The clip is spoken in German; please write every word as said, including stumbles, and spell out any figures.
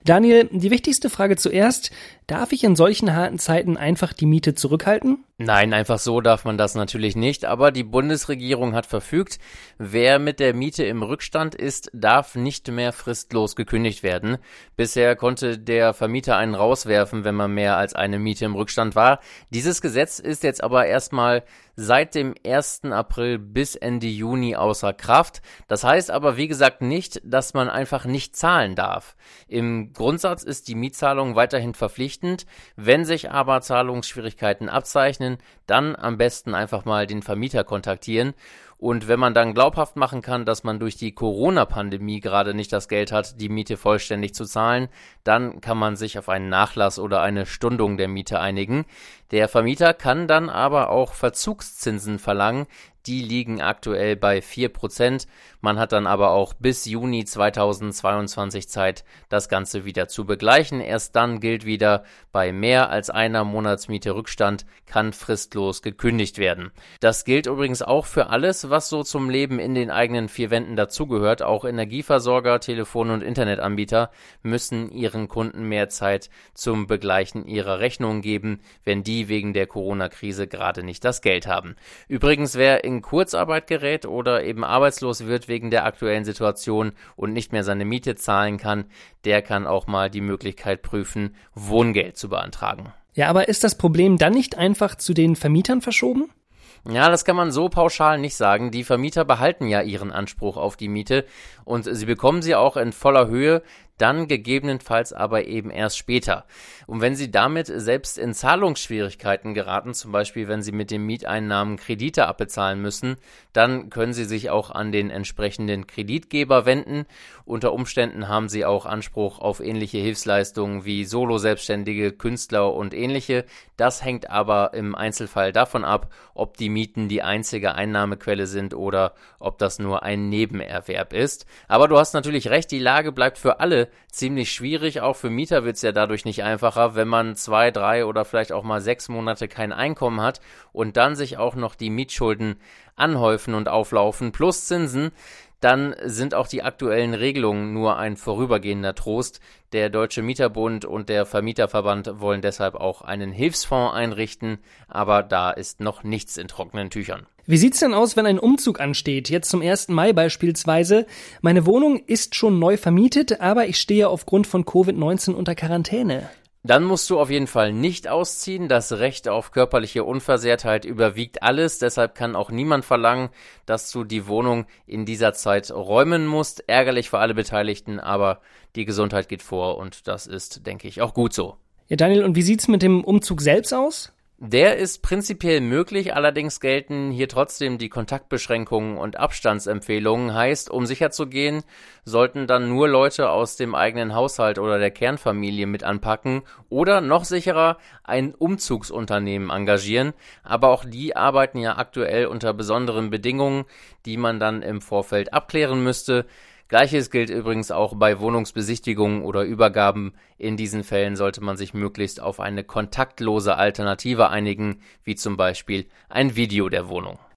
Daniel, die wichtigste Frage zuerst. Darf ich in solchen harten Zeiten einfach die Miete zurückhalten? Nein, einfach so darf man das natürlich nicht, aber die Bundesregierung hat verfügt, wer mit der Miete im Rückstand ist, darf nicht mehr fristlos gekündigt werden. Bisher konnte der Vermieter einen rauswerfen, wenn man mehr als eine Miete im Rückstand war. Dieses Gesetz ist jetzt aber erstmal seit dem ersten April bis Ende Juni außer Kraft. Das heißt aber, wie gesagt, nicht, dass man einfach nicht zahlen darf. Im Grundsatz ist die Mietzahlung weiterhin verpflichtend. Wenn sich aber Zahlungsschwierigkeiten abzeichnen, dann am besten einfach mal den Vermieter kontaktieren. Und wenn man dann glaubhaft machen kann, dass man durch die Corona-Pandemie gerade nicht das Geld hat, die Miete vollständig zu zahlen, dann kann man sich auf einen Nachlass oder eine Stundung der Miete einigen. Der Vermieter kann dann aber auch Verzugszinsen verlangen. Die liegen aktuell bei vier Prozent. Man hat dann aber auch bis Juni zweitausendzweiundzwanzig Zeit, das Ganze wieder zu begleichen. Erst dann gilt wieder, bei mehr als einer Monatsmiete Rückstand kann fristlos gekündigt werden. Das gilt übrigens auch für alles, was so zum Leben in den eigenen vier Wänden dazugehört. Auch Energieversorger, Telefon- und Internetanbieter müssen ihren Kunden mehr Zeit zum Begleichen ihrer Rechnungen geben, wenn die wegen der Corona-Krise gerade nicht das Geld haben. Übrigens, wer in Kurzarbeit gerät oder eben arbeitslos wird wegen der aktuellen Situation und nicht mehr seine Miete zahlen kann, der kann auch mal die Möglichkeit prüfen, Wohngeld zu beantragen. Ja, aber ist das Problem dann nicht einfach zu den Vermietern verschoben? Ja, das kann man so pauschal nicht sagen. Die Vermieter behalten ja ihren Anspruch auf die Miete und sie bekommen sie auch in voller Höhe, dann gegebenenfalls aber eben erst später. Und wenn sie damit selbst in Zahlungsschwierigkeiten geraten, zum Beispiel wenn sie mit den Mieteinnahmen Kredite abbezahlen müssen, dann können sie sich auch an den entsprechenden Kreditgeber wenden. Unter Umständen haben sie auch Anspruch auf ähnliche Hilfsleistungen wie Solo-Selbstständige, Künstler und ähnliche. Das hängt aber im Einzelfall davon ab, ob die Mieten die einzige Einnahmequelle sind oder ob das nur ein Nebenerwerb ist. Aber du hast natürlich recht, die Lage bleibt für alle ziemlich schwierig. Auch für Mieter wird es ja dadurch nicht einfacher, wenn man zwei, drei oder vielleicht auch mal sechs Monate kein Einkommen hat und dann sich auch noch die Mietschulden anhäufen und auflaufen plus Zinsen. Dann sind auch die aktuellen Regelungen nur ein vorübergehender Trost. Der Deutsche Mieterbund und der Vermieterverband wollen deshalb auch einen Hilfsfonds einrichten, aber da ist noch nichts in trockenen Tüchern. Wie sieht's denn aus, wenn ein Umzug ansteht? Jetzt zum ersten Mai beispielsweise. Meine Wohnung ist schon neu vermietet, aber ich stehe aufgrund von Covid neunzehn unter Quarantäne. Dann musst du auf jeden Fall nicht ausziehen. Das Recht auf körperliche Unversehrtheit überwiegt alles. Deshalb kann auch niemand verlangen, dass du die Wohnung in dieser Zeit räumen musst. Ärgerlich für alle Beteiligten, aber die Gesundheit geht vor und das ist, denke ich, auch gut so. Ja, Daniel, und wie sieht's mit dem Umzug selbst aus? Der ist prinzipiell möglich, allerdings gelten hier trotzdem die Kontaktbeschränkungen und Abstandsempfehlungen. Heißt, um sicher zu gehen, sollten dann nur Leute aus dem eigenen Haushalt oder der Kernfamilie mit anpacken oder noch sicherer ein Umzugsunternehmen engagieren. Aber auch die arbeiten ja aktuell unter besonderen Bedingungen, die man dann im Vorfeld abklären müsste. Gleiches gilt übrigens auch bei Wohnungsbesichtigungen oder Übergaben. In diesen Fällen sollte man sich möglichst auf eine kontaktlose Alternative einigen, wie zum Beispiel ein Video der Wohnung.